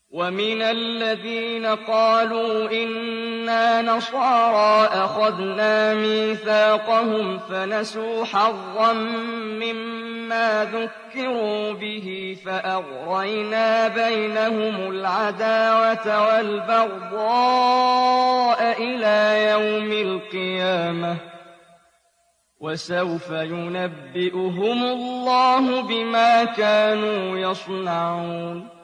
وَمِنَ الَّذِينَ قَالُوا إِنَّا نَصَارَىٰ أَخَذْنَا مِيثَاقَهُمْ فَنَسُوا حَظًّا مِّمَّا ذُكِّرُوا بِهِ فَأَغْرَيْنَا بَيْنَهُمُ الْعَدَاوَةَ وَالْبَغْضَاءَ إِلَىٰ يَوْمِ الْقِيَامَةِ ۚ وَسَوْفَ يُنَبِّئُهُمُ اللَّهُ بِمَا كَانُوا يَصْنَعُونَ